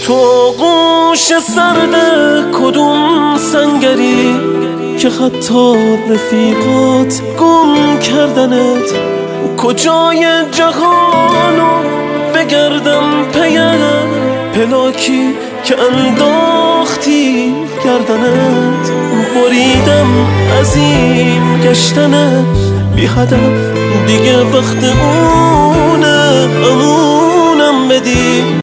تو آغوش سرد کدوم سنگری که حتی رفیقات گم کردنت؟ کجای جهانو بگردم پیم پلاکی که انداختی گردنت؟ بریدم از این گشتن بی هدف، دیگه وقت اونه امونم بدی.